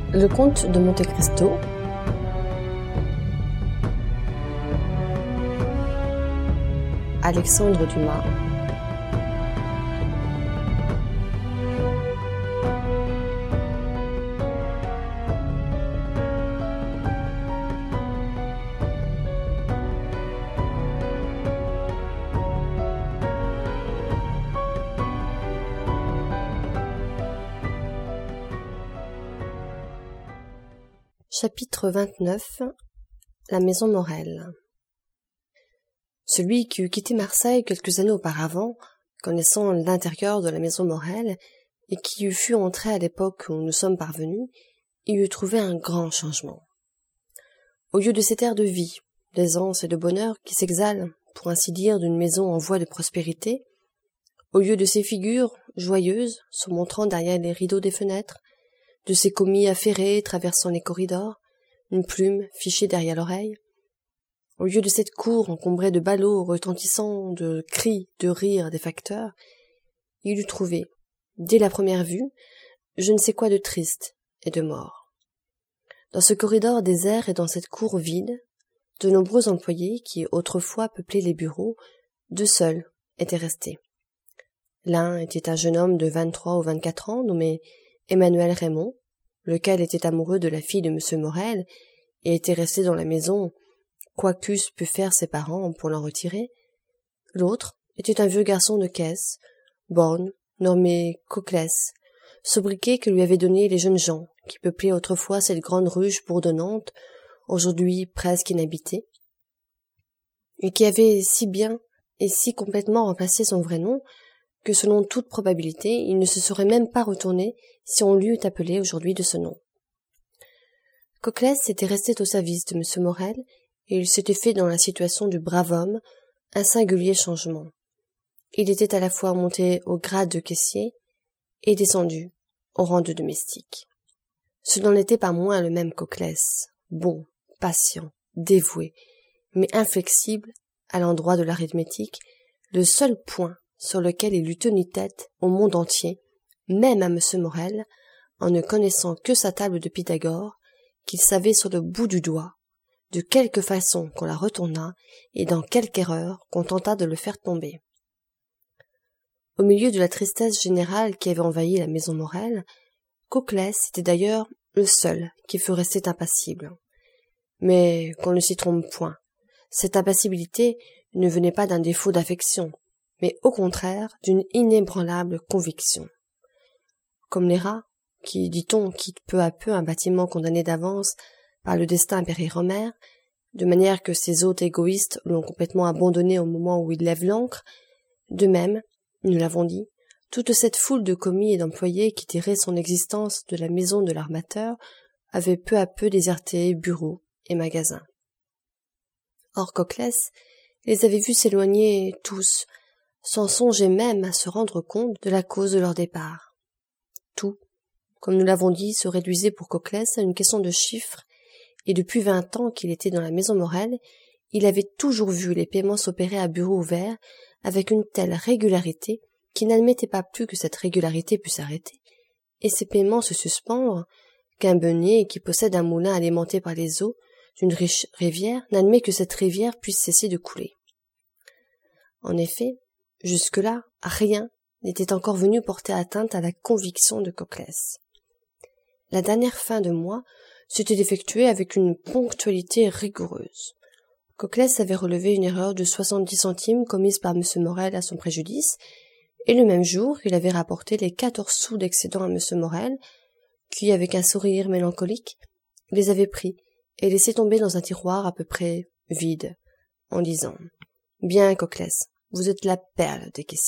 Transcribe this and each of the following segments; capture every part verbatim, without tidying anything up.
Le comte de Monte Cristo, Alexandre Dumas. Chapitre vingt-neuf. La maison Morel. Celui qui eût quitté Marseille quelques années auparavant, connaissant l'intérieur de la maison Morel, et qui eût fut entré à l'époque où nous sommes parvenus, y eût trouvé un grand changement. Au lieu de cet air de vie, d'aisance et de bonheur qui s'exhale, pour ainsi dire, d'une maison en voie de prospérité, au lieu de ces figures joyeuses se montrant derrière les rideaux des fenêtres, de ces commis affairés traversant les corridors, une plume fichée derrière l'oreille, au lieu de cette cour encombrée de ballots retentissant de cris, de rires des facteurs, il eût trouvé, dès la première vue, je ne sais quoi de triste et de mort. Dans ce corridor désert et dans cette cour vide, de nombreux employés qui autrefois peuplaient les bureaux, deux seuls étaient restés. L'un était un jeune homme de vingt-trois ou vingt-quatre ans nommé Emmanuel Raymond, lequel était amoureux de la fille de M. Morel et était resté dans la maison, quoi qu'eussent pu faire ses parents pour l'en retirer. L'autre était un vieux garçon de caisse, borgne, nommé Coclès, sobriquet que lui avaient donné les jeunes gens qui peuplaient autrefois cette grande ruche bourdonnante, aujourd'hui presque inhabitée, et qui avait si bien et si complètement remplacé son vrai nom que selon toute probabilité, il ne se serait même pas retourné si on l'eût appelé aujourd'hui de ce nom. Coclès était resté au service de M. Morel, et il s'était fait dans la situation du brave homme un singulier changement. Il était à la fois monté au grade de caissier et descendu au rang de domestique. Ce n'en était pas moins le même Coclès, bon, patient, dévoué, mais inflexible à l'endroit de l'arithmétique, le seul point sur lequel il eût tenu tête au monde entier, même à M. Morel, en ne connaissant que sa table de Pythagore, qu'il savait sur le bout du doigt, de quelque façon qu'on la retournât et dans quelque erreur qu'on tentât de le faire tomber. Au milieu de la tristesse générale qui avait envahi la maison Morel, Coclès était d'ailleurs le seul qui fût resté impassible. Mais qu'on ne s'y trompe point, cette impassibilité ne venait pas d'un défaut d'affection, mais au contraire d'une inébranlable conviction. Comme les rats, qui, dit-on, quittent peu à peu un bâtiment condamné d'avance par le destin impériromaire, de manière que ses hôtes égoïstes l'ont complètement abandonné au moment où il lève l'ancre, de même, nous l'avons dit, toute cette foule de commis et d'employés qui tiraient son existence de la maison de l'armateur avait peu à peu déserté bureaux et magasins. Or Coclès les avait vus s'éloigner tous, sans songer même à se rendre compte de la cause de leur départ. Tout, comme nous l'avons dit, se réduisait pour Coclès à une question de chiffres, et depuis vingt ans qu'il était dans la maison Morel, il avait toujours vu les paiements s'opérer à bureau ouvert avec une telle régularité qu'il n'admettait pas plus que cette régularité pût s'arrêter, et ces paiements se suspendre, qu'un beunier qui possède un moulin alimenté par les eaux d'une riche rivière n'admet que cette rivière puisse cesser de couler. En effet, jusque-là, rien n'était encore venu porter atteinte à la conviction de Coclès. La dernière fin de mois s'était effectuée avec une ponctualité rigoureuse. Coclès avait relevé une erreur de soixante-dix centimes commise par M. Morel à son préjudice, et le même jour il avait rapporté les quatorze sous d'excédent à M. Morel, qui, avec un sourire mélancolique, les avait pris et laissés tomber dans un tiroir à peu près vide, en disant « Bien, Coclès, vous êtes la perle des caissiers. »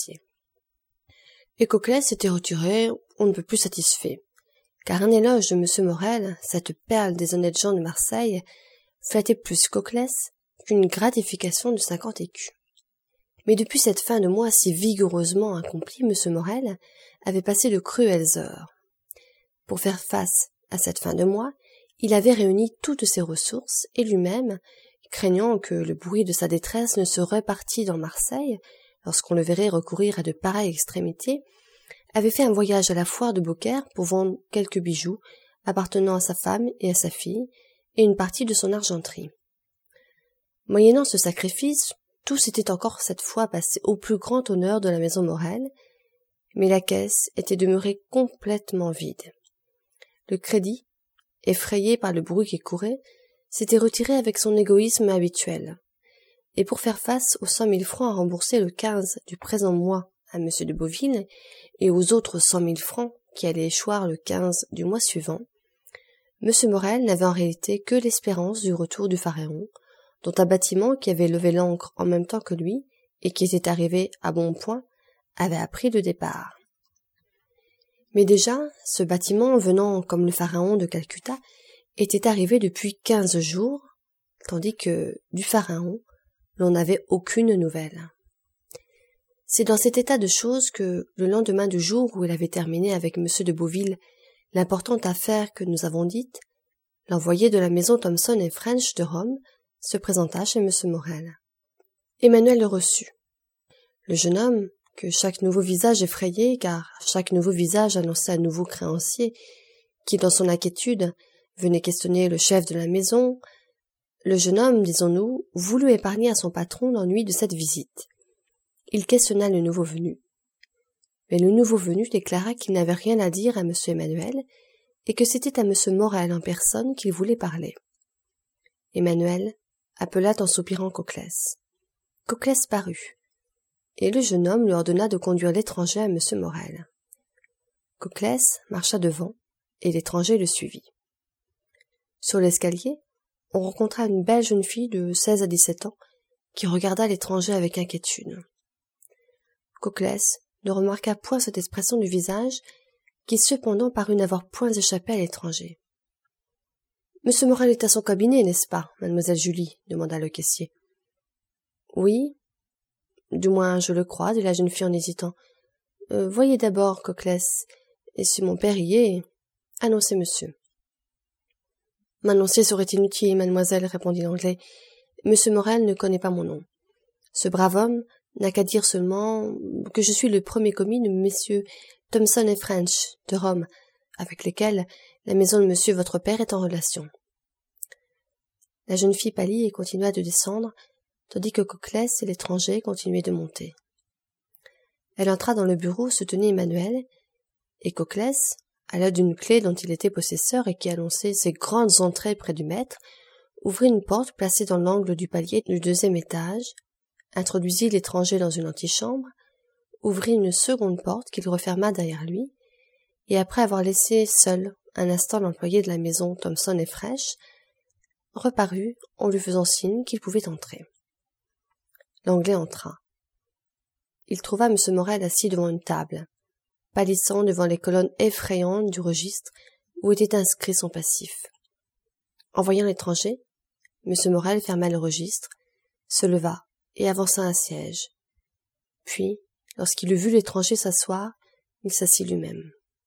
Et Coclès s'était retiré, on ne peut plus satisfait, car un éloge de M. Morel, cette perle des honnêtes gens de Marseille, flattait plus Coclès qu'une gratification de cinquante écus. Mais depuis cette fin de mois si vigoureusement accomplie, M. Morel avait passé de cruelles heures. Pour faire face à cette fin de mois, il avait réuni toutes ses ressources et lui-même, craignant que le bruit de sa détresse ne se repartît dans Marseille, lorsqu'on le verrait recourir à de pareilles extrémités, avait fait un voyage à la foire de Beaucaire pour vendre quelques bijoux appartenant à sa femme et à sa fille, et une partie de son argenterie. Moyennant ce sacrifice, tout s'était encore cette fois passé au plus grand honneur de la maison Morel, mais la caisse était demeurée complètement vide. Le crédit, effrayé par le bruit qui courait, s'était retiré avec son égoïsme habituel. Et pour faire face aux cent mille francs à rembourser le quinze du présent mois à M. de Beauville et aux autres cent mille francs qui allaient échoir le quinze du mois suivant, M. Morel n'avait en réalité que l'espérance du retour du Pharaon, dont un bâtiment qui avait levé l'ancre en même temps que lui et qui était arrivé à bon point avait appris le départ. Mais déjà, ce bâtiment, venant comme le Pharaon de Calcutta, était arrivé depuis quinze jours, tandis que, du Pharaon, l'on n'avait aucune nouvelle. C'est dans cet état de choses que, le lendemain du jour où il avait terminé avec M. de Beauville l'importante affaire que nous avons dite, l'envoyé de la maison Thomson et French de Rome se présenta chez M. Morel. Emmanuel le reçut. Le jeune homme, que chaque nouveau visage effrayait, car chaque nouveau visage annonçait un nouveau créancier, qui, dans son inquiétude, venait questionner le chef de la maison, le jeune homme, disons-nous, voulut épargner à son patron l'ennui de cette visite. Il questionna le nouveau venu. Mais le nouveau venu déclara qu'il n'avait rien à dire à M. Emmanuel, et que c'était à M. Morel en personne qu'il voulait parler. Emmanuel appela en soupirant Coclès. Coclès parut, et le jeune homme lui ordonna de conduire l'étranger à M. Morel. Coclès marcha devant, et l'étranger le suivit. Sur l'escalier, on rencontra une belle jeune fille de seize à dix-sept ans, qui regarda l'étranger avec inquiétude. Coclès ne remarqua point cette expression du visage, qui cependant parut n'avoir point échappé à l'étranger. « Monsieur Morel est à son cabinet, n'est-ce pas, mademoiselle Julie ?» demanda le caissier. « Oui, du moins je le crois, dit la jeune fille en hésitant. Euh, « Voyez d'abord, Coclès, et si mon père y est, annoncez monsieur. »« M'annoncer serait inutile, mademoiselle, répondit l'anglais. Monsieur Morel ne connaît pas mon nom. Ce brave homme n'a qu'à dire seulement que je suis le premier commis de messieurs Thomson et French de Rome, avec lesquels la maison de monsieur votre père est en relation. » La jeune fille pâlit et continua de descendre, tandis que Coclès et l'étranger continuaient de monter. Elle entra dans le bureau où se tenait Emmanuel, et Coclès, à l'aide d'une clé dont il était possesseur et qui annonçait ses grandes entrées près du maître, ouvrit une porte placée dans l'angle du palier du deuxième étage, introduisit l'étranger dans une antichambre, ouvrit une seconde porte qu'il referma derrière lui, et après avoir laissé seul un instant l'employé de la maison Thomson et French, reparut en lui faisant signe qu'il pouvait entrer. L'anglais entra. Il trouva M. Morel assis devant une table, pâlissant devant les colonnes effrayantes du registre où était inscrit son passif. En voyant l'étranger, M. Morel ferma le registre, se leva et avança un siège. Puis, lorsqu'il eut vu l'étranger s'asseoir, il s'assit lui-même.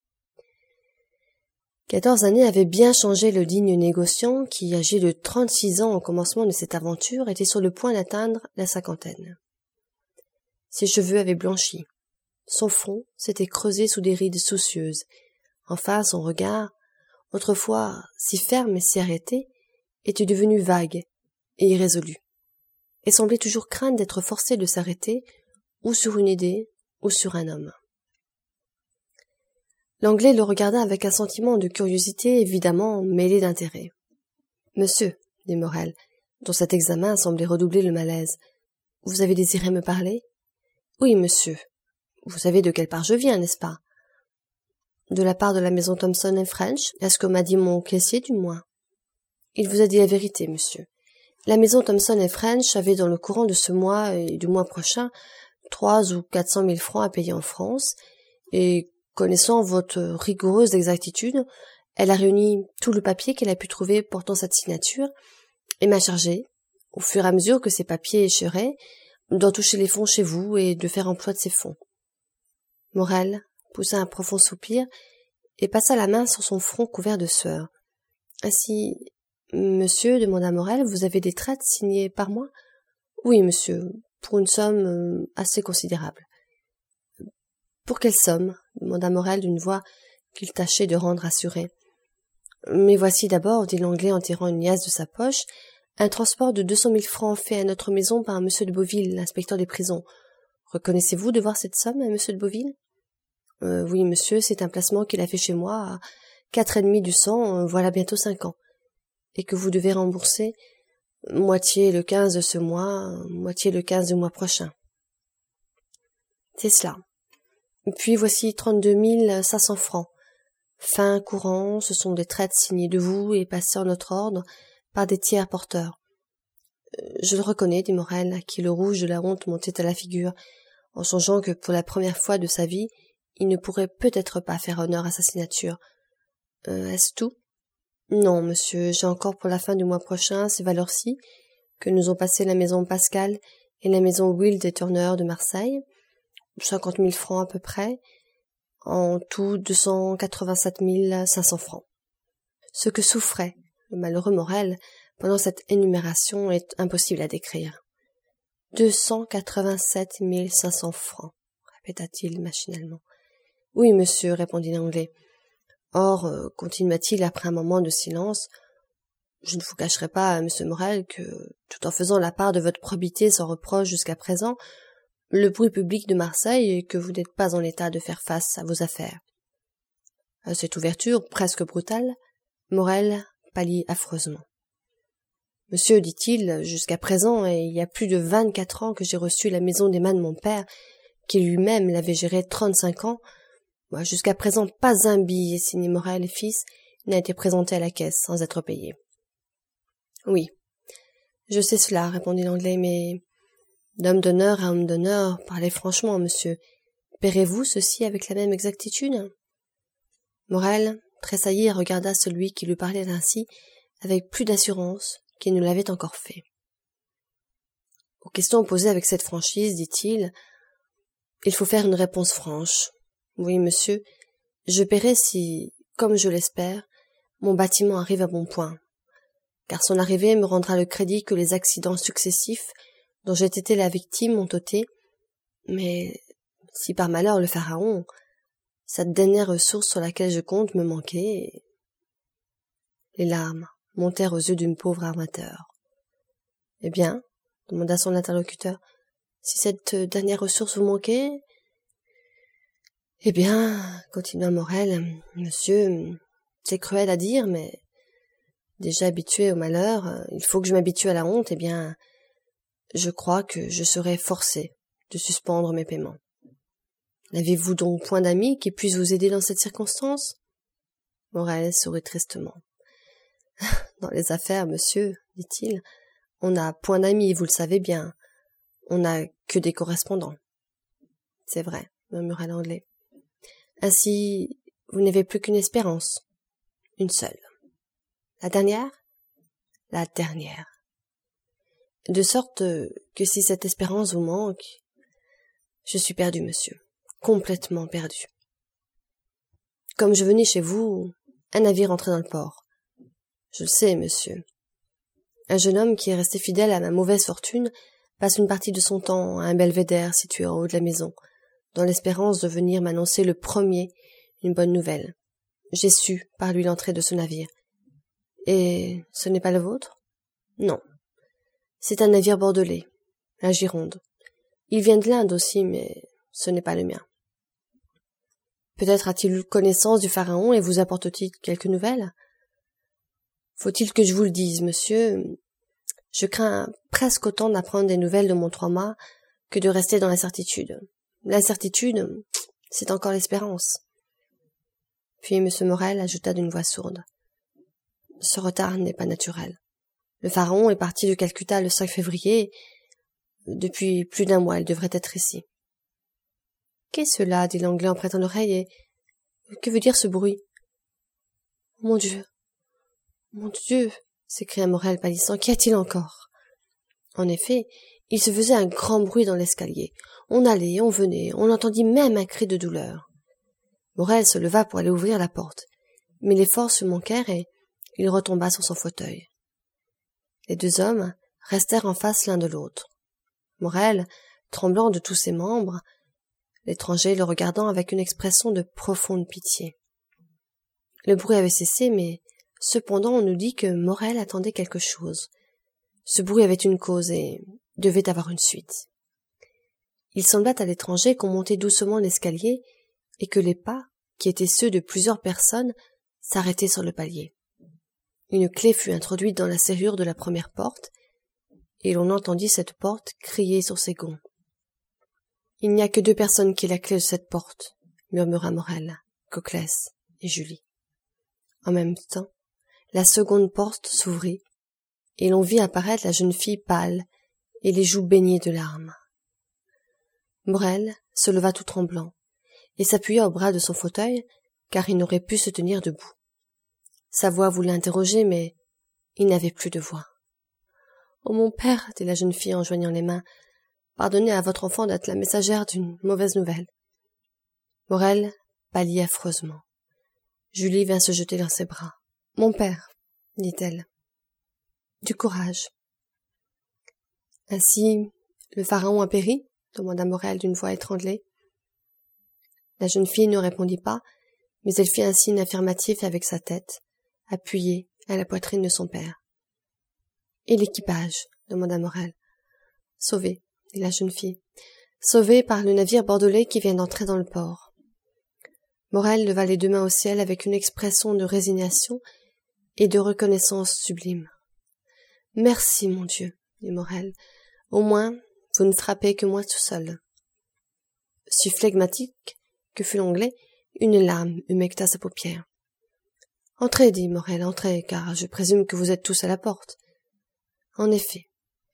Quatorze années avaient bien changé le digne négociant qui, âgé de trente-six ans au commencement de cette aventure, était sur le point d'atteindre la cinquantaine. Ses cheveux avaient blanchi. Son front s'était creusé sous des rides soucieuses. Enfin, son regard, autrefois si ferme et si arrêté, était devenu vague et irrésolu, et semblait toujours craindre d'être forcé de s'arrêter ou sur une idée ou sur un homme. L'anglais le regarda avec un sentiment de curiosité évidemment mêlé d'intérêt. « Monsieur, » dit Morel, dont cet examen semblait redoubler le malaise, « vous avez désiré me parler ?»« Oui, monsieur. Vous savez de quelle part je viens, n'est-ce pas ?»« De la part de la maison Thomson et French, est-ce que m'a dit mon caissier, du moins ?»« Il vous a dit la vérité, monsieur. La maison Thomson et French avait dans le courant de ce mois et du mois prochain trois ou quatre cent mille francs à payer en France, et connaissant votre rigoureuse exactitude, elle a réuni tout le papier qu'elle a pu trouver portant cette signature et m'a chargé, au fur et à mesure que ces papiers écheraient, d'en toucher les fonds chez vous et de faire emploi de ces fonds. » Morel poussa un profond soupir et passa la main sur son front couvert de sueur. « Ainsi, monsieur, demanda Morel, vous avez des traites signées par moi ? »« Oui, monsieur, pour une somme euh, assez considérable. »« Pour quelle somme ? » demanda Morel d'une voix qu'il tâchait de rendre assurée. Mais voici d'abord, dit l'Anglais en tirant une liasse de sa poche, un transport de deux cent mille francs fait à notre maison par un monsieur de Beauville, l'inspecteur des prisons. Reconnaissez-vous devoir cette somme à monsieur de Beauville? Euh, oui, monsieur, c'est un placement qu'il a fait chez moi à quatre et demi du cent, euh, voilà bientôt cinq ans. Et que vous devez rembourser moitié le quinze de ce mois, moitié le quinze du mois prochain. C'est cela. Puis voici trente-deux mille cinq cents francs. Fin courant, ce sont des traites signées de vous et passées en notre ordre par des tiers porteurs. Euh, je le reconnais, dit Morel, à qui le rouge de la honte montait à la figure, en songeant que pour la première fois de sa vie, il ne pourrait peut-être pas faire honneur à sa signature. Euh, est-ce tout? Non, monsieur, j'ai encore pour la fin du mois prochain ces valeurs-ci, que nous ont passées la maison Pascal et la maison Wild et Turner de Marseille, cinquante mille francs à peu près, en tout deux cent quatre-vingt-sept mille cinq cents francs. Ce que souffrait le malheureux Morel pendant cette énumération est impossible à décrire. deux cent quatre-vingt-sept mille cinq cents francs, répéta-t-il machinalement. Oui, monsieur, répondit l'Anglais. Or, euh, continua-t-il après un moment de silence, je ne vous cacherai pas, monsieur Morel, que, tout en faisant la part de votre probité sans reproche jusqu'à présent, le bruit public de Marseille est que vous n'êtes pas en état de faire face à vos affaires. À cette ouverture, presque brutale, Morel pâlit affreusement. Monsieur, dit-il, jusqu'à présent, et il y a plus de vingt-quatre ans que j'ai reçu la maison des mains de mon père, qui lui-même l'avait gérée trente-cinq ans, moi, jusqu'à présent, pas un billet signé Morel et fils n'a été présenté à la caisse sans être payé. Oui, je sais cela, répondit l'Anglais, mais d'homme d'honneur à homme d'honneur, parlez franchement, monsieur, paierez-vous ceci avec la même exactitude? Morel tressaillit et regarda celui qui lui parlait ainsi avec plus d'assurance qu'il ne l'avait encore fait. Aux questions posées avec cette franchise, dit-il, il faut faire une réponse franche. Oui, monsieur, je paierai si, comme je l'espère, mon bâtiment arrive à bon point, car son arrivée me rendra le crédit que les accidents successifs dont j'ai été la victime m'ont ôté, mais si par malheur le pharaon, cette dernière ressource sur laquelle je compte, me manquait, les larmes montèrent aux yeux d'une pauvre armateur. Eh bien, demanda son interlocuteur, si cette dernière ressource vous manquait, eh bien, continua Morel, monsieur, c'est cruel à dire, mais déjà habitué au malheur, il faut que je m'habitue à la honte, eh bien, je crois que je serai forcé de suspendre mes paiements. N'avez-vous donc point d'amis qui puissent vous aider dans cette circonstance? Morel sourit tristement. Dans les affaires, monsieur, dit-il, on n'a point d'amis, vous le savez bien. On n'a que des correspondants. C'est vrai, murmura l'Anglais. Ainsi, vous n'avez plus qu'une espérance. Une seule. La dernière? La dernière. De sorte que si cette espérance vous manque, je suis perdu, monsieur. Complètement perdu. Comme je venais chez vous, un navire entrait dans le port. Je le sais, monsieur. Un jeune homme qui est resté fidèle à ma mauvaise fortune passe une partie de son temps à un belvédère situé en haut de la maison, dans l'espérance de venir m'annoncer le premier une bonne nouvelle. J'ai su par lui l'entrée de ce navire. Et ce n'est pas le vôtre? Non. C'est un navire bordelais, la Gironde. Il vient de l'Inde aussi, mais ce n'est pas le mien. Peut-être a-t-il eu connaissance du pharaon et vous apporte-t-il quelques nouvelles? Faut-il que je vous le dise, monsieur? Je crains presque autant d'apprendre des nouvelles de mon trois-mâts que de rester dans l'incertitude. L'incertitude, c'est encore l'espérance. Puis M. Morel ajouta d'une voix sourde. Ce retard n'est pas naturel. Le pharaon est parti de Calcutta le cinq février. Depuis plus d'un mois, il devrait être ici. Qu'est-ce cela? Dit l'Anglais en prêtant l'oreille, et que veut dire ce bruit? Mon Dieu! Mon Dieu! S'écria Morel pâlissant. Qu'y a-t-il encore? En effet, il se faisait un grand bruit dans l'escalier. On allait, on venait, on entendit même un cri de douleur. Morel se leva pour aller ouvrir la porte, mais les forces lui manquèrent et il retomba sur son fauteuil. Les deux hommes restèrent en face l'un de l'autre. Morel, tremblant de tous ses membres, l'étranger le regardant avec une expression de profonde pitié. Le bruit avait cessé, mais Cependant, on nous dit que Morel attendait quelque chose. Ce bruit avait une cause et devait avoir une suite. Il sembla à l'étranger qu'on montait doucement l'escalier et que les pas, qui étaient ceux de plusieurs personnes, s'arrêtaient sur le palier. Une clé fut introduite dans la serrure de la première porte, et l'on entendit cette porte crier sur ses gonds. « Il n'y a que deux personnes qui aient la clé de cette porte, » murmura Morel, Coclès et Julie. En même temps, la seconde porte s'ouvrit, et l'on vit apparaître la jeune fille pâle et les joues baignées de larmes. Morel se leva tout tremblant, et s'appuya au bras de son fauteuil, car il n'aurait pu se tenir debout. Sa voix voulait interroger, mais il n'avait plus de voix. « Oh mon père, dit la jeune fille en joignant les mains, pardonnez à votre enfant d'être la messagère d'une mauvaise nouvelle. » Morel pâlit affreusement. Julie vint se jeter dans ses bras. « Mon père, dit-elle. Du courage. »« Ainsi, le pharaon a péri ?» demanda Morel d'une voix étranglée. La jeune fille ne répondit pas, mais elle fit un signe affirmatif avec sa tête, appuyée à la poitrine de son père. « Et l'équipage ?» demanda Morel. « Sauvé, » dit la jeune fille. « Sauvé par le navire bordelais qui vient d'entrer dans le port. » Morel leva les deux mains au ciel avec une expression de résignation et de reconnaissance sublime. « Merci, mon Dieu, » dit Morel. « Au moins, vous ne frappez que moi tout seul. » Si flegmatique que fut l'anglais, une larme humecta sa paupière. « Entrez, dit Morel, entrez, car je présume que vous êtes tous à la porte. » En effet.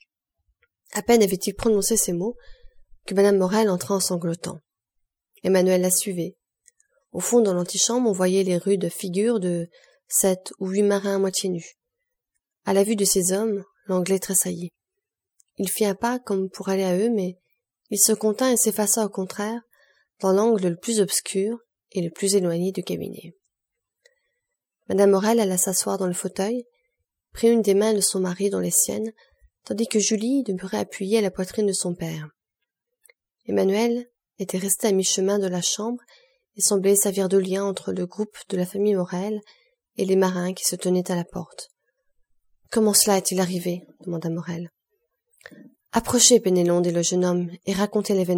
À peine avait-il prononcé ces mots que madame Morel entra en sanglotant. Emmanuel la suivait. Au fond, dans l'antichambre, on voyait les rudes figures de sept ou huit marins à moitié nus. À la vue de ces hommes, l'anglais tressaillit. Il fit un pas comme pour aller à eux, mais il se contint et s'effaça au contraire dans l'angle le plus obscur et le plus éloigné du cabinet. Madame Morel alla s'asseoir dans le fauteuil, prit une des mains de son mari dans les siennes, tandis que Julie demeurait appuyée à la poitrine de son père. Emmanuel était resté à mi-chemin de la chambre et semblait servir de lien entre le groupe de la famille Morel et les marins qui se tenaient à la porte. « Comment cela est-il arrivé ?» demanda Morel. « Approchez, Pénélope, dit le jeune homme, et racontez l'événement. »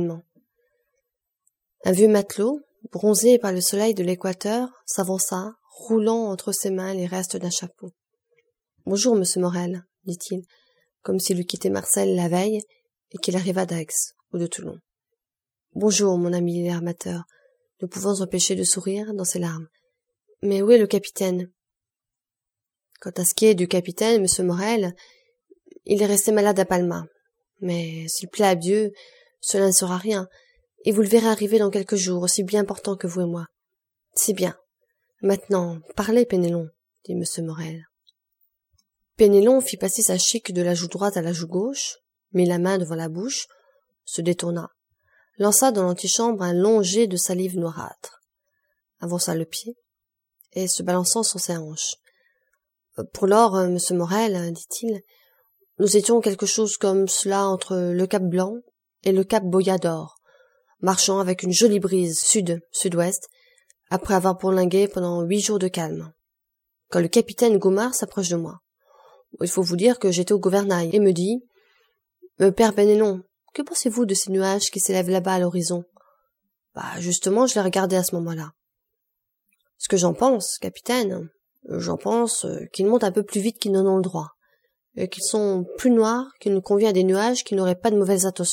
Un vieux matelot, bronzé par le soleil de l'équateur, s'avança, roulant entre ses mains les restes d'un chapeau. « Bonjour, monsieur Morel, dit-il, comme s'il eût quitté Marseille la veille et qu'il arrivât d'Aix ou de Toulon. « Bonjour, mon ami l'armateur, ne pouvant s'empêcher de sourire dans ses larmes. Mais où est le capitaine ?» Quant à ce qui est du capitaine, monsieur Morel, il est resté malade à Palma. Mais s'il plaît à Dieu, cela ne sera rien, et vous le verrez arriver dans quelques jours, aussi bien portant que vous et moi. C'est bien. Maintenant, parlez, Pénélope, dit monsieur Morel. Pénélope fit passer sa chique de la joue droite à la joue gauche, mit la main devant la bouche, se détourna, lança dans l'antichambre un long jet de salive noirâtre, avança le pied, et se balançant sur ses hanches. « Pour lors, monsieur Morel, dit-il, nous étions quelque chose comme cela entre le cap Blanc et le cap Boyador, marchant avec une jolie brise sud-sud-ouest, après avoir bourlingué pendant huit jours de calme, quand le capitaine Gaumard s'approche de moi. Il faut vous dire que j'étais au gouvernail, et me dit « Père Pénélope, que pensez-vous de ces nuages qui s'élèvent là-bas à l'horizon ?» Bah, justement, je les regardais à ce moment-là. « Ce que j'en pense, capitaine, j'en pense qu'ils montent un peu plus vite qu'ils n'en ont le droit, et qu'ils sont plus noirs qu'il ne convient à des nuages qui n'auraient pas de mauvaises intentions. »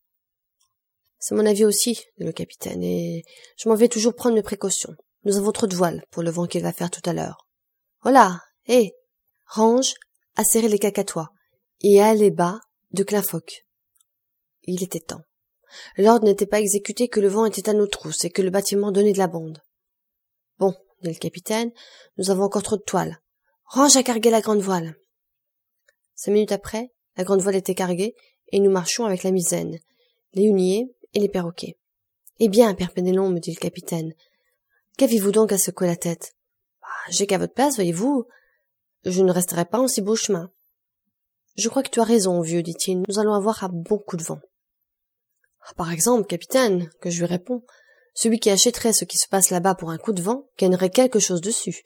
C'est mon avis aussi, dit le capitaine, et je m'en vais toujours prendre mes précautions. Nous avons trop de voiles pour le vent qu'il va faire tout à l'heure. Voilà, hé, range, asserrez les cacatois, et allez bas de Clin-Foc. Il était temps. L'ordre n'était pas exécuté que le vent était à nos trousses et que le bâtiment donnait de la bonde. Bon, dit le capitaine, nous avons encore trop de toiles. Range à carguer la grande voile. Cinq minutes après, la grande voile était carguée, et nous marchions avec la misaine, les huniers et les perroquets. Eh bien, père Pénélope, me dit le capitaine, qu'avez-vous donc à secouer la tête? Bah, j'ai qu'à votre place, voyez-vous. Je ne resterai pas en si beau chemin. Je crois que tu as raison, vieux, dit-il, nous allons avoir un bon coup de vent. Ah, par exemple, capitaine, que je lui réponds, celui qui achèterait ce qui se passe là-bas pour un coup de vent gagnerait quelque chose dessus.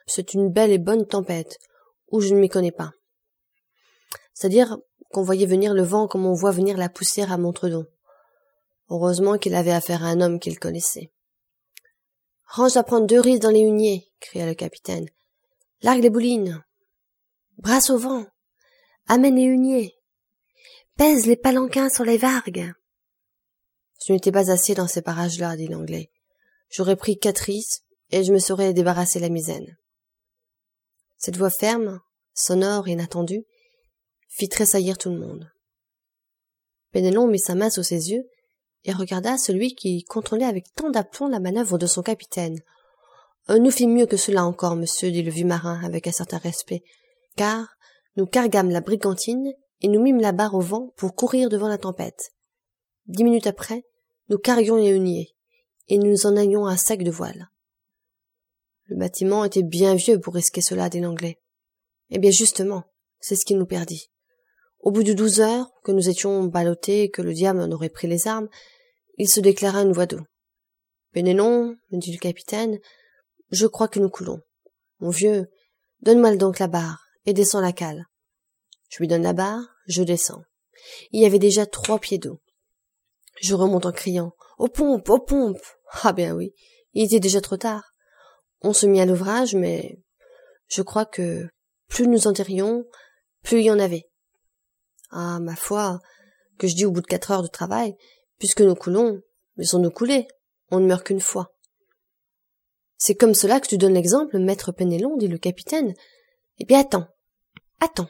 c'est une belle et bonne tempête, où je ne m'y connais pas. C'est-à-dire qu'on voyait venir le vent comme on voit venir la poussière à Montredon. Heureusement qu'il avait affaire à un homme qu'il connaissait. « Range à prendre deux rises dans les huniers !» cria le capitaine. « Largue les boulines !»« Brasse au vent !»« Amène les huniers !»« Pèse les palanquins sur les vargues !» Je n'étais pas assez dans ces parages-là, dit l'Anglais. J'aurais pris quatre rises et je me serais débarrassé la misaine. Cette voix ferme, sonore et inattendue, fit tressaillir tout le monde. Penelon mit sa main sous ses yeux et regarda celui qui contrôlait avec tant d'aplomb la manœuvre de son capitaine. « Nous fîmes mieux que cela encore, monsieur, dit le vieux marin avec un certain respect, car nous cargâmes la brigantine et nous mîmes la barre au vent pour courir devant la tempête. Dix minutes après, nous carguions les huniers, et nous en allions à sec de voile. Le bâtiment était bien vieux pour risquer cela, dit l'Anglais. Eh bien justement, c'est ce qui nous perdit. Au bout de douze heures, que nous étions ballottés et que le diable en aurait pris les armes, il se déclara une voix d'eau. « Penelon, me dit le capitaine, je crois que nous coulons. Mon vieux, donne-moi donc la barre et descends la cale. » Je lui donne la barre, je descends. Il y avait déjà trois pieds d'eau. Je remonte en criant « Aux pompes, aux pompes !» Ah bien oui, il était déjà trop tard. On se mit à l'ouvrage, mais je crois que plus nous en tirions, plus il y en avait. Ah, ma foi, que je dis au bout de quatre heures de travail, puisque nous coulons, laissons-nous couler, on ne meurt qu'une fois. C'est comme cela que tu donnes l'exemple, maître Penelon, dit le capitaine. Eh bien, attends, attends.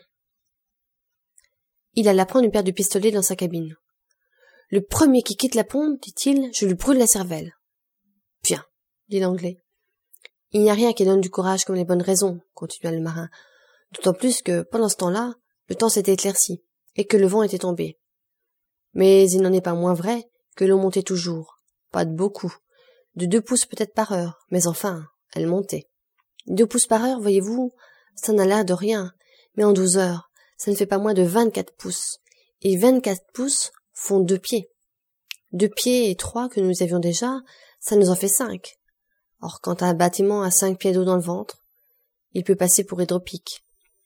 Il alla prendre une paire de pistolets dans sa cabine. Le premier qui quitte la pompe, dit-il, je lui brûle la cervelle. Bien, dit l'Anglais. Il n'y a rien qui donne du courage comme les bonnes raisons, continua le marin, d'autant plus que, pendant ce temps-là, le temps s'était éclairci, et que le vent était tombé. Mais il n'en est pas moins vrai que l'eau montait toujours, pas de beaucoup, de deux pouces peut-être par heure, mais enfin, elle montait. Deux pouces par heure, voyez-vous, ça n'a l'air de rien, mais en douze heures, ça ne fait pas moins de vingt-quatre pouces, et vingt-quatre pouces font deux pieds. Deux pieds et trois que nous avions déjà, ça nous en fait cinq. Or, quand un bâtiment a cinq pieds d'eau dans le ventre, il peut passer pour hydropique.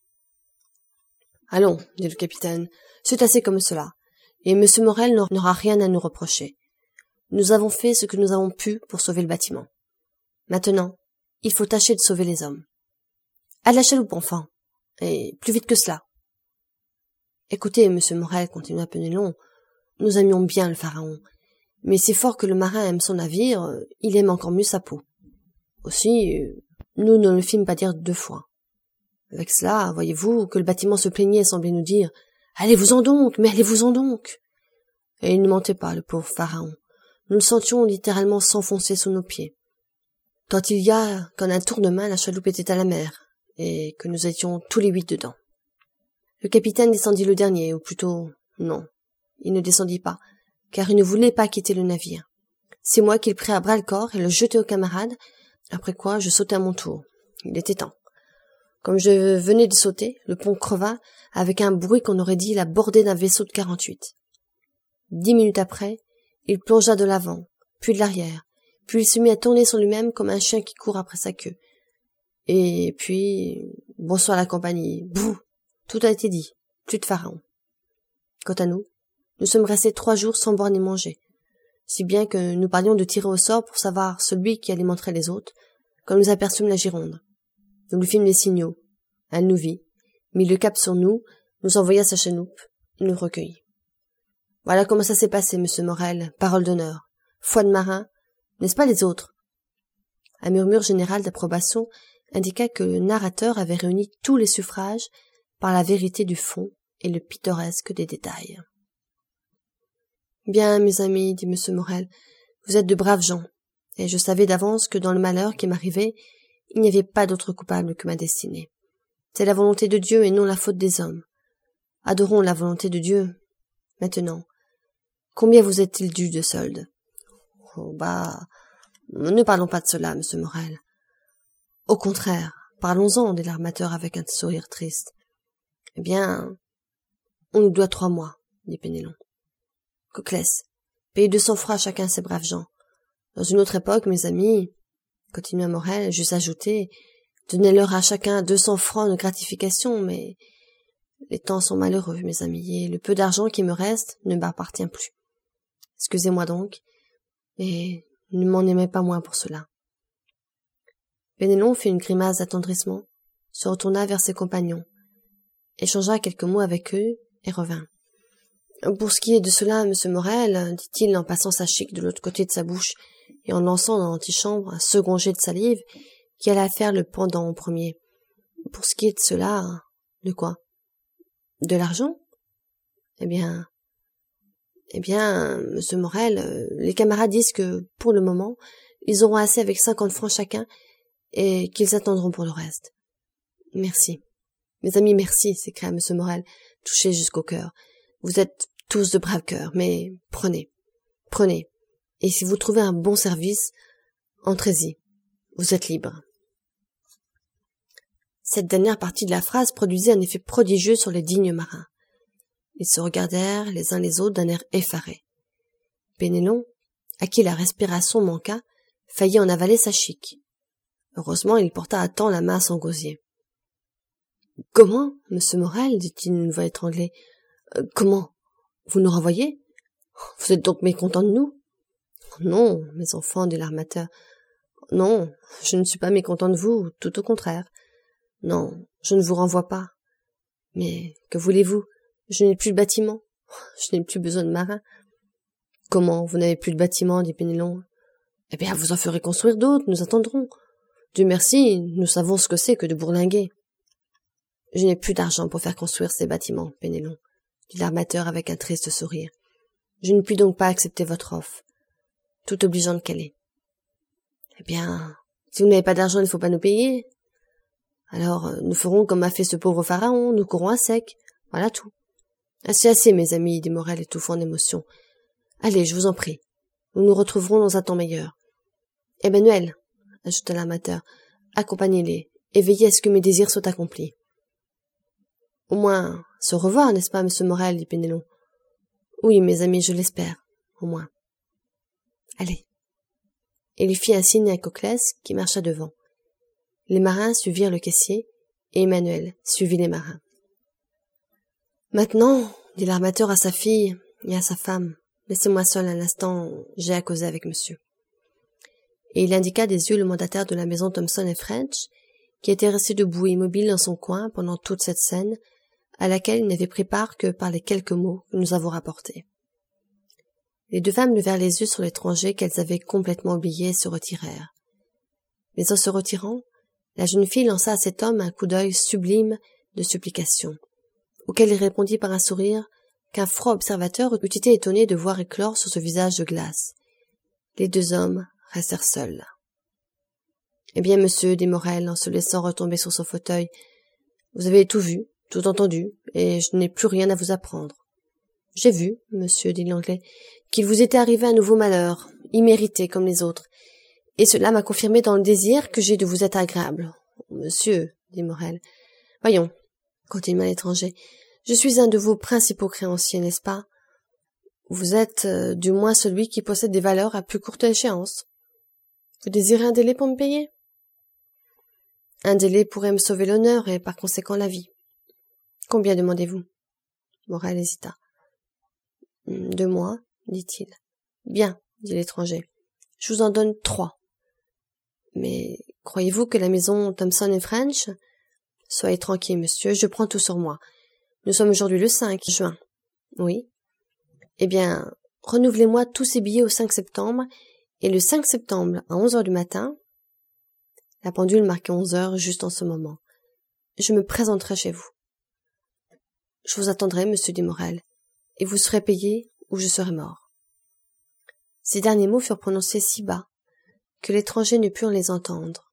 Allons, dit le capitaine, c'est assez comme cela, et M. Morel n'aura rien à nous reprocher. Nous avons fait ce que nous avons pu pour sauver le bâtiment. Maintenant, il faut tâcher de sauver les hommes. À la chaloupe, enfant, et plus vite que cela. Écoutez, M. Morel, continua Penelon, nous aimions bien le pharaon, mais c'est fort que le marin aime son navire, il aime encore mieux sa peau. Aussi, nous ne le fîmes pas dire deux fois. Avec cela, voyez-vous, que le bâtiment se plaignait et semblait nous dire « Allez-vous-en donc, mais allez-vous-en donc !» Et il ne mentait pas, le pauvre pharaon. Nous le sentions littéralement s'enfoncer sous nos pieds. Quand il y a qu'en un tour de main, la chaloupe était à la mer, et que nous étions tous les huit dedans. Le capitaine descendit le dernier, ou plutôt, non, il ne descendit pas, car il ne voulait pas quitter le navire. C'est moi qui le pris à bras-le-corps et le jetai aux camarades, après quoi je sautai à mon tour. Il était temps. Comme je venais de sauter, le pont creva avec un bruit qu'on aurait dit la bordée d'un vaisseau de quarante-huit. Dix minutes après, il plongea de l'avant, puis de l'arrière, puis il se mit à tourner sur lui-même comme un chien qui court après sa queue. Et puis, bonsoir la compagnie, bouh, tout a été dit, plus de pharaon. Quant à nous, nous sommes restés trois jours sans boire ni manger, si bien que nous parlions de tirer au sort pour savoir celui qui alimenterait les autres, quand nous aperçûmes la Gironde. Nous lui fîmes des signaux. Elle nous vit, mit le cap sur nous, nous envoya sa chaloupe, et nous recueillit. Voilà comment ça s'est passé, monsieur Morel, parole d'honneur. Foi de marin, n'est-ce pas les autres? Un murmure général d'approbation indiqua que le narrateur avait réuni tous les suffrages par la vérité du fond et le pittoresque des détails. Bien, mes amis, dit monsieur Morel, vous êtes de braves gens, et je savais d'avance que dans le malheur qui m'arrivait, il n'y avait pas d'autre coupable que ma destinée. C'est la volonté de Dieu et non la faute des hommes. Adorons la volonté de Dieu. Maintenant, combien vous est-il dû de solde? Oh, bah, ne parlons pas de cela, monsieur Morel. Au contraire, parlons-en, dit l'armateur avec un sourire triste. Eh bien, on nous doit trois mois, dit Penelon. Coclès, payez deux cents francs à chacun ces braves gens. Dans une autre époque, mes amis, continua Morel, j'eusse ajouté, Donnez-leur à chacun deux cents francs de gratification, mais les temps sont malheureux, mes amis, et le peu d'argent qui me reste ne m'appartient plus. Excusez-moi donc, mais ne m'en aimez pas moins pour cela. » Pénélon fit une grimace d'attendrissement, se retourna vers ses compagnons, échangea quelques mots avec eux et revint. « Pour ce qui est de cela, monsieur Morel, dit-il en passant sa chique de l'autre côté de sa bouche et en lançant dans l'antichambre un second jet de salive qui alla faire le pendant au premier. Pour ce qui est de cela... De quoi? De l'argent? Eh bien... Eh bien, monsieur Morel, les camarades disent que, pour le moment, ils auront assez avec cinquante francs chacun et qu'ils attendront pour le reste. »« Merci. Mes amis, merci, » s'écria monsieur Morel, touché jusqu'au cœur. « Vous êtes tous de braves cœurs, mais prenez, prenez. Et si vous trouvez un bon service, entrez-y. Vous êtes libres. » Cette dernière partie de la phrase produisit un effet prodigieux sur les dignes marins. Ils se regardèrent les uns les autres d'un air effaré. Pénélon, à qui la respiration manqua, faillit en avaler sa chique. Heureusement, il porta à temps la main à son gosier. « Comment, monsieur Morel, dit-il d'une voix étranglée, euh, comment, vous nous renvoyez? Vous êtes donc mécontents de nous? »« Non, mes enfants, dit l'armateur. Non, je ne suis pas mécontent de vous, tout au contraire. Non, je ne vous renvoie pas. Mais que voulez-vous? Je n'ai plus de bâtiment. Je n'ai plus besoin de marins. »« Comment, vous n'avez plus de bâtiment, dit Pénélon. Eh bien, vous en ferez construire d'autres, nous attendrons. Dieu merci, nous savons ce que c'est que de bourlinguer. »« Je n'ai plus d'argent pour faire construire ces bâtiments, Pénélon, dit l'armateur avec un triste sourire. Je ne puis donc pas accepter votre offre, tout obligeante qu'elle est. »« Eh bien, si vous n'avez pas d'argent, il ne faut pas nous payer. Alors, nous ferons comme a fait ce pauvre pharaon, nous courons à sec. Voilà tout. »« Assez, assez, mes amis, dit Morel étouffant d'émotion. Allez, je vous en prie. Nous nous retrouverons dans un temps meilleur. Emmanuel, ajouta l'armateur, accompagnez-les et veillez à ce que mes désirs soient accomplis. »« Au moins, se revoir, n'est-ce pas, monsieur Morel, dit Pénélon. Oui, mes amis, je l'espère, au moins. Allez. » Et il fit un signe à Coclès qui marcha devant. Les marins suivirent le caissier et Emmanuel suivit les marins. « Maintenant, dit l'armateur à sa fille et à sa femme, laissez-moi seul un instant, j'ai à causer avec monsieur. » Et il indiqua des yeux le mandataire de la maison Thomson et French, qui était resté debout immobile dans son coin pendant toute cette scène, à laquelle il n'avait pris part que par les quelques mots que nous avons rapportés. Les deux femmes levèrent les yeux sur l'étranger qu'elles avaient complètement oublié et se retirèrent. Mais en se retirant, la jeune fille lança à cet homme un coup d'œil sublime de supplication, auquel il répondit par un sourire qu'un froid observateur eût été étonné de voir éclore sur ce visage de glace. Les deux hommes restèrent seuls. « Eh bien, monsieur, dit Morel, en se laissant retomber sur son fauteuil, vous avez tout vu, tout entendu, et je n'ai plus rien à vous apprendre. J'ai vu, monsieur, dit l'Anglais, qu'il vous était arrivé un nouveau malheur, immérité comme les autres, et cela m'a confirmé dans le désir que j'ai de vous être agréable. »« Monsieur, dit Morel, voyons, continua l'étranger, je suis un de vos principaux créanciers, n'est-ce pas? Vous êtes, euh, du moins, celui qui possède des valeurs à plus courte échéance. Vous désirez un délai pour me payer? Un délai pourrait me sauver l'honneur et par conséquent la vie. Combien demandez-vous? Morel hésita. Deux mois, dit-il. Bien, dit l'étranger. Je vous en donne trois. Mais croyez-vous que la maison Thomson et French? Soyez tranquille, monsieur, je prends tout sur moi. Nous sommes aujourd'hui le cinq juin. Oui. Eh bien, renouvelez-moi tous ces billets au cinq septembre, et le cinq septembre, à onze heures du matin, la pendule marquait onze heures juste en ce moment, je me présenterai chez vous. Je vous attendrai, monsieur dit Morel, et vous serez payé ou je serai mort. Ces derniers mots furent prononcés si bas que l'étranger ne put les entendre.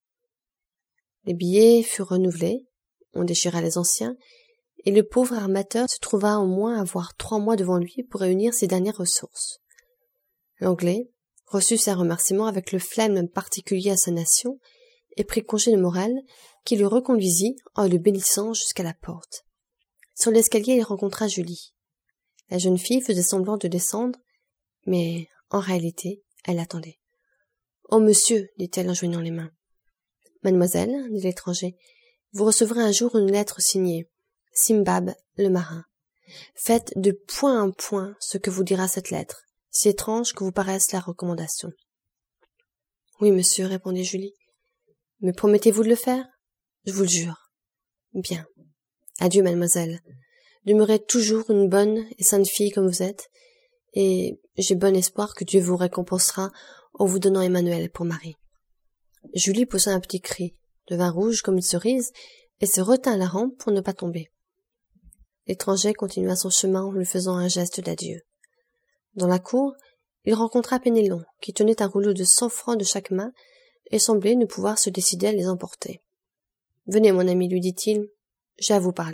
Les billets furent renouvelés, on déchira les anciens, et le pauvre armateur se trouva au moins à avoir trois mois devant lui pour réunir ses dernières ressources. L'Anglais reçut ses remerciements avec le flegme particulier à sa nation et prit congé de Morel, qui le reconduisit en le bénissant jusqu'à la porte. Sur l'escalier, il rencontra Julie. La jeune fille faisait semblant de descendre, mais en réalité, elle attendait. « Oh, monsieur, dit-elle en joignant les mains. »« Mademoiselle, dit l'étranger, vous recevrez un jour une lettre signée Simbab le marin. Faites de point en point ce que vous dira cette lettre, si étrange que vous paraisse la recommandation. Oui, monsieur, répondit Julie. Me promettez-vous de le faire? Je vous le jure. Bien. Adieu, mademoiselle. Demeurez toujours une bonne et sainte fille comme vous êtes, et j'ai bon espoir que Dieu vous récompensera en vous donnant Emmanuel pour mari. Julie poussa un petit cri, devint rouge comme une cerise, et se retint à la rampe pour ne pas tomber. L'étranger continua son chemin en lui faisant un geste d'adieu. Dans la cour, il rencontra Pénélon, qui tenait un rouleau de cent francs de chaque main, et semblait ne pouvoir se décider à les emporter. « Venez, mon ami, lui dit-il, j'ai à vous parler. »